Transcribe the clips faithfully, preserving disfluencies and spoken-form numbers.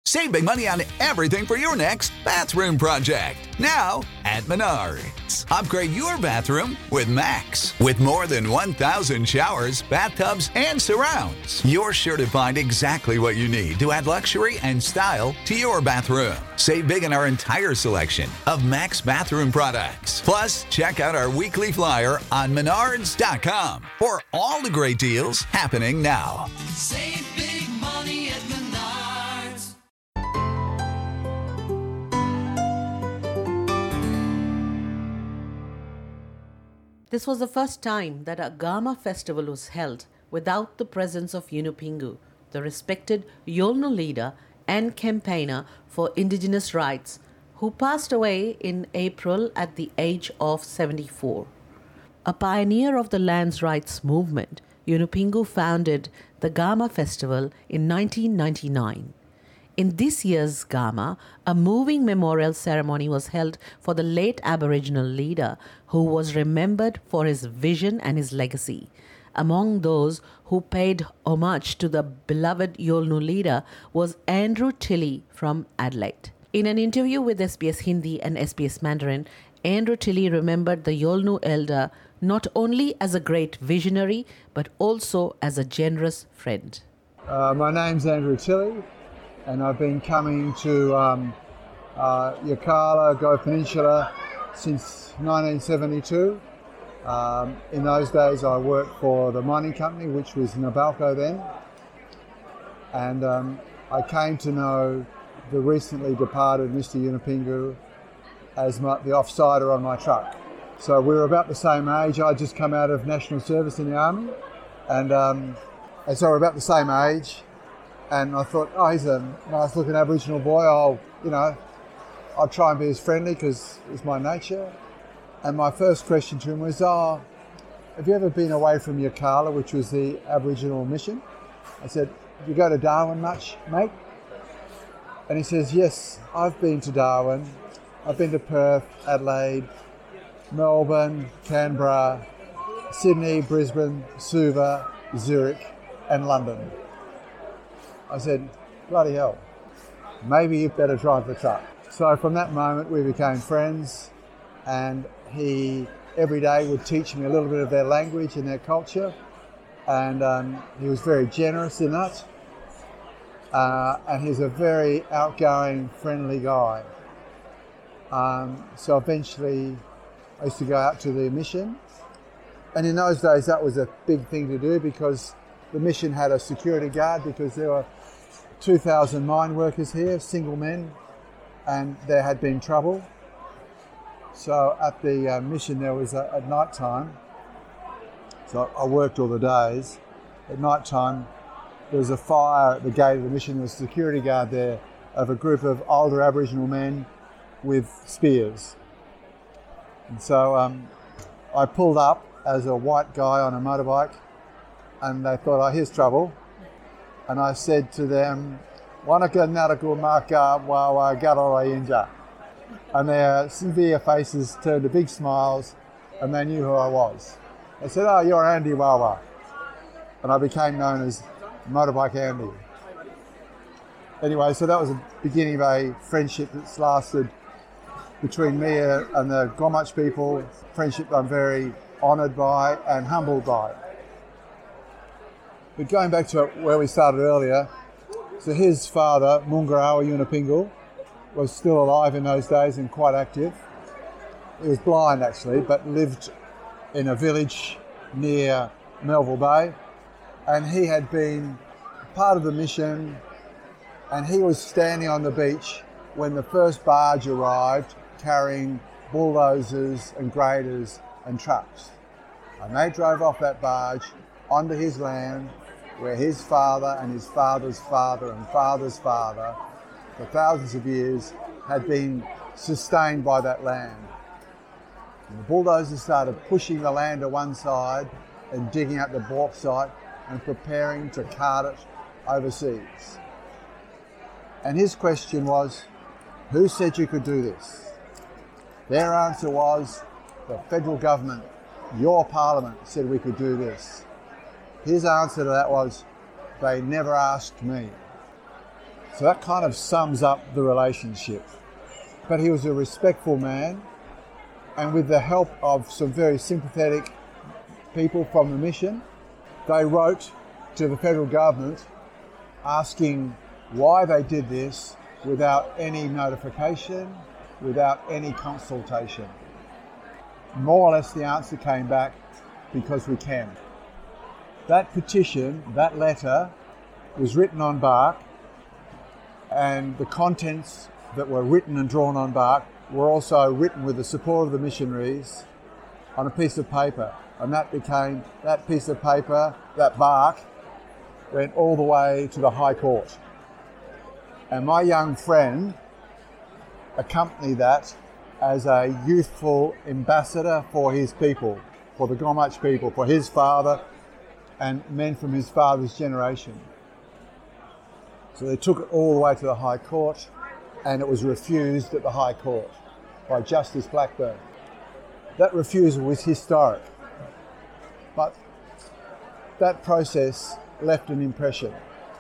Save big money on everything for your next bathroom project. Now at Menards. Upgrade your bathroom with Max. With more than one thousand showers, bathtubs, and surrounds, you're sure to find exactly what you need to add luxury and style to your bathroom. Save big on our entire selection of Max bathroom products. Plus, check out our weekly flyer on menards dot com for all the great deals happening now. Save big money at Menards. This was the first time that a Gama festival was held without the presence of Yunupingu, the respected Yolnu leader and campaigner for indigenous rights, who passed away in April at the age of seventy-four. A pioneer of the lands rights movement, Yunupingu founded the Gama Festival in nineteen ninety-nine. In this year's Gama, a moving memorial ceremony was held for the late Aboriginal leader who was remembered for his vision and his legacy. Among those who paid homage to the beloved Yolnu leader was Andrew Tilley from Adelaide. In an interview with S B S Hindi and S B S Mandarin, Andrew Tilley remembered the Yolnu elder not only as a great visionary, but also as a generous friend. Uh, my name's Andrew Tilley, and I've been coming to um, uh, Yirrkala, Go Peninsula, since nineteen seventy-two. Um, in those days I worked for the mining company, which was Nabalco then, and um, I came to know the recently departed Mister Yunupingu as my, the offsider on my truck. So we were about the same age. I'd just come out of national service in the army, and, um, and so we're about the same age. And I thought, oh, he's a nice looking Aboriginal boy. I'll, you know, I'll try and be as friendly because it's my nature. And my first question to him was, oh, have you ever been away from Yirrkala, which was the Aboriginal mission? I said, do you go to Darwin much, mate? And he says, yes, I've been to Darwin. I've been to Perth, Adelaide, Melbourne, Canberra, Sydney, Brisbane, Suva, Zurich, and London. I said, bloody hell, maybe you better drive the truck. So from that moment we became friends, and he every day would teach me a little bit of their language and their culture, and um, he was very generous in that, uh, and he's a very outgoing, friendly guy. Um, so eventually I used to go out to the mission, and in those days that was a big thing to do because the mission had a security guard because there were two thousand mine workers here, single men, and there had been trouble. So at the uh, mission there was a, at night time, so I worked all the days. At night time there was a fire at the gate of the mission. There was a security guard there of a group of older Aboriginal men with spears. And so um, I pulled up as a white guy on a motorbike, and they thought, oh, here's trouble. And I said to them, Wanaka Naraku Maka Wawa Garora Inja. And their severe faces turned to big smiles, and they knew who I was. They said, oh, you're Andy Wawa. And I became known as Motorbike Andy. Anyway, so that was the beginning of a friendship that's lasted between me and the Gomuch people, friendship I'm very honoured by and humbled by. But going back to where we started earlier, so his father, Mungarawa Yunupingu, was still alive in those days and quite active. He was blind actually, but lived in a village near Melville Bay, and he had been part of the mission, and he was standing on the beach when the first barge arrived carrying bulldozers and graders and trucks. And they drove off that barge onto his land, where his father and his father's father and father's father for thousands of years had been sustained by that land. And the bulldozers started pushing the land to one side and digging up the bauxite and preparing to cart it overseas. And his question was, who said you could do this? Their answer was, the federal government, your parliament said we could do this. His answer to that was, they never asked me. So that kind of sums up the relationship. But he was a respectful man, and with the help of some very sympathetic people from the mission, they wrote to the federal government asking why they did this without any notification, without any consultation. More or less the answer came back, because we can. That petition, that letter, was written on bark, and the contents that were written and drawn on bark were also written with the support of the missionaries on a piece of paper. And that became, that piece of paper, that bark, went all the way to the High Court. And my young friend accompanied that as a youthful ambassador for his people, for the Gumatj people, for his father and men from his father's generation. So they took it all the way to the High Court, and it was refused at the High Court by Justice Blackburn. That refusal was historic, but that process left an impression.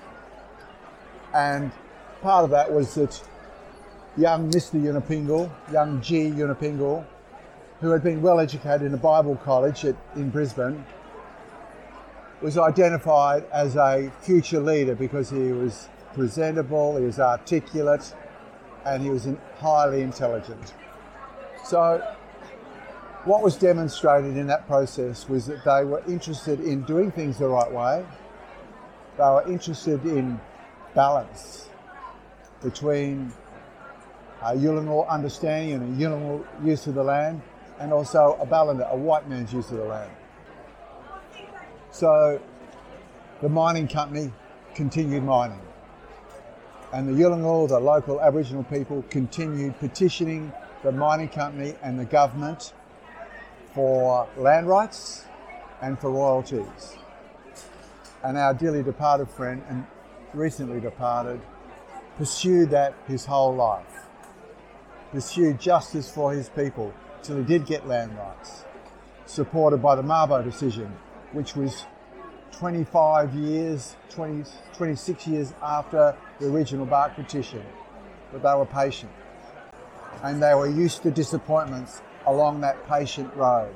And part of that was that young Mister Yunupingu, young G. Yunupingu, who had been well educated in a Bible college at, in Brisbane, was identified as a future leader because he was presentable, he was articulate, and he was highly intelligent. So what was demonstrated in that process was that they were interested in doing things the right way. They were interested in balance between a Yolngu understanding and a Yolngu use of the land, and also a Ballanda, a white man's use of the land. So the mining company continued mining, and the Yolngu, the local Aboriginal people, continued petitioning the mining company and the government for land rights and for royalties. And our dearly departed friend, and recently departed, pursued that his whole life, pursued justice for his people till he did get land rights, supported by the Mabo decision, which was twenty-five years, twenty, twenty-six years after the original bark petition. But they were patient, and they were used to disappointments along that patient road.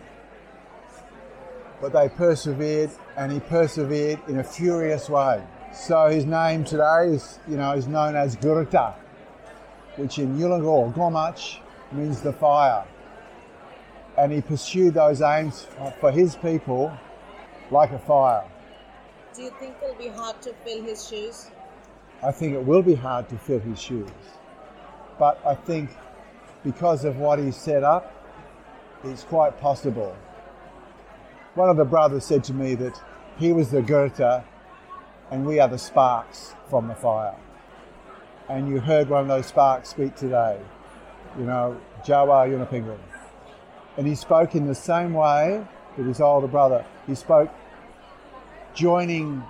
But they persevered, and he persevered in a furious way. So his name today is, you know, is known as Gurta, which in Yolngu or Gumatj means the fire. And he pursued those aims for his people like a fire. Do you think it'll be hard to fill his shoes? I think it will be hard to fill his shoes. But I think because of what he set up, it's quite possible. One of the brothers said to me that he was the Gurta and we are the sparks from the fire. And you heard one of those sparks speak today, you know, Jawa Yunupingu. And he spoke in the same way that his older brother. He spoke joining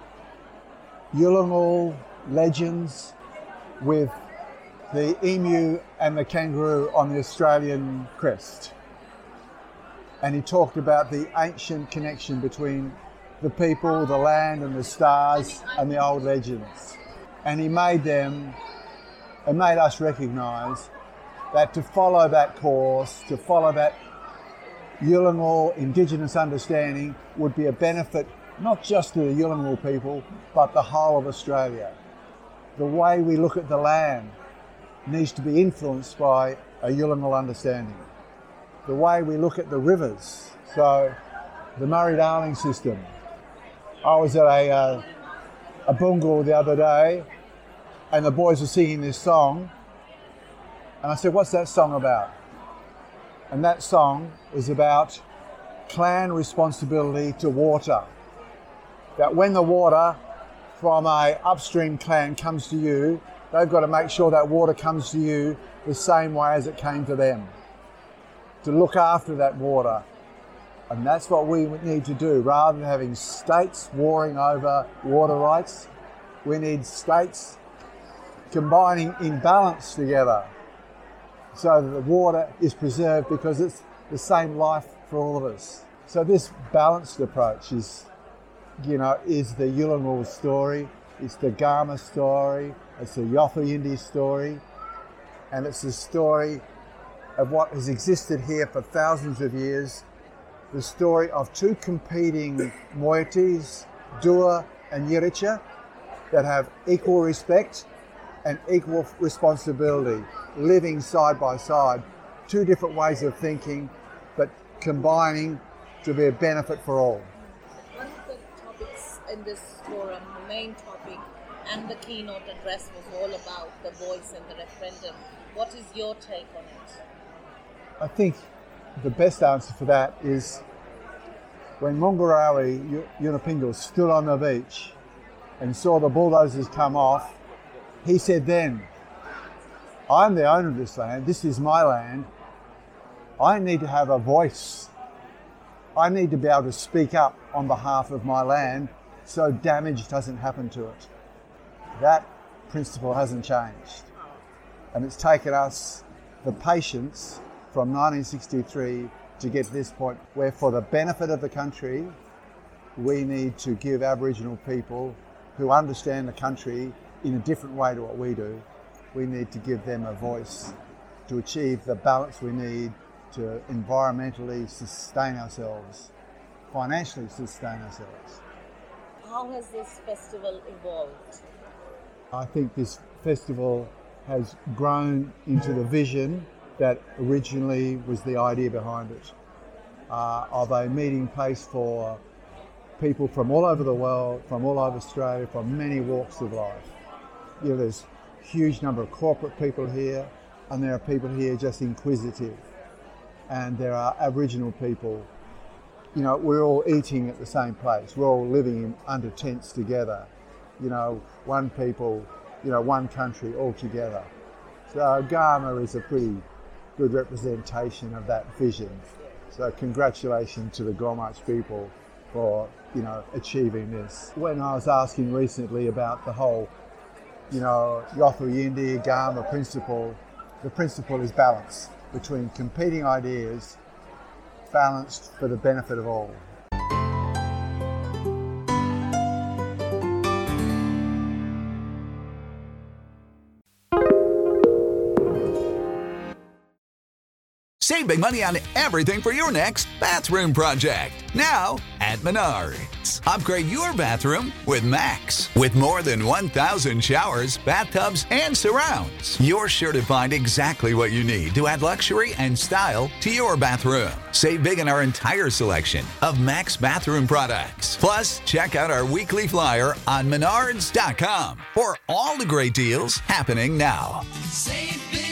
Yolngu legends with the emu and the kangaroo on the Australian crest. And he talked about the ancient connection between the people, the land and the stars and the old legends. And he made them, and made us recognise that to follow that course, to follow that Yolngu Indigenous understanding would be a benefit not just to the Yolngu people, but the whole of Australia. The way we look at the land needs to be influenced by a Yolngu understanding. The way we look at the rivers, so the Murray-Darling system. I was at a, uh, a bungal the other day, and the boys were singing this song, and I said, what's that song about? And that song is about clan responsibility to water. That when the water from a upstream clan comes to you, they've got to make sure that water comes to you the same way as it came to them. To look after that water. And that's what we need to do. Rather than having states warring over water rights, we need states combining in balance together so that the water is preserved, because it's the same life for all of us. So this balanced approach is, you know, is the Yolngu story, It's the Gama story, it's the Yothu Yindi story, and it's the story of what has existed here for thousands of years, the story of two competing moieties, Dua and Yirritja, that have equal respect and equal responsibility, living side by side, two different ways of thinking, but combining to be a benefit for all. One of the topics in this forum, the main topic and the keynote address was all about the voice and the referendum. What is your take on it? I think the best answer for that is when Mungurawi Yunupingu stood on the beach and saw the bulldozers come off, he said then, I'm the owner of this land, this is my land, I need to have a voice. I need to be able to speak up on behalf of my land so damage doesn't happen to it. That principle hasn't changed. And it's taken us the patience from nineteen sixty-three to get to this point where, for the benefit of the country, we need to give Aboriginal people who understand the country in a different way to what we do, we need to give them a voice to achieve the balance we need to environmentally sustain ourselves, financially sustain ourselves. How has this festival evolved? I think this festival has grown into the vision that originally was the idea behind it, uh, of a meeting place for people from all over the world, from all over Australia, from many walks of life. You know, there's a huge number of corporate people here, and there are people here just inquisitive, and there are Aboriginal people. You know, we're all eating at the same place, we're all living in, under tents together, you know, one people, you know, one country all together. So Gama is a pretty good representation of that vision. So congratulations to the Gomarch people for, you know, achieving this. When I was asking recently about the whole, you know, Yothu Yindi, Gama principle, the principle is balance between competing ideas, balanced for the benefit of all. Save big money on everything for your next bathroom project. Now at Menards. Upgrade your bathroom with Max. With more than one thousand showers, bathtubs, and surrounds, you're sure to find exactly what you need to add luxury and style to your bathroom. Save big on our entire selection of Max bathroom products. Plus, check out our weekly flyer on menards dot com for all the great deals happening now. Save big